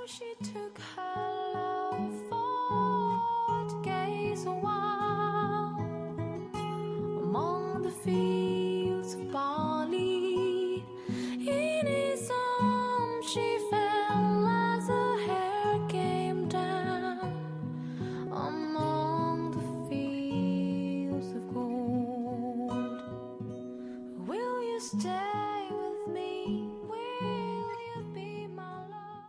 she took her love for to gaze a while among the fields of barley. In his arms she fell as her hair came down among the fields of gold. Will you stay?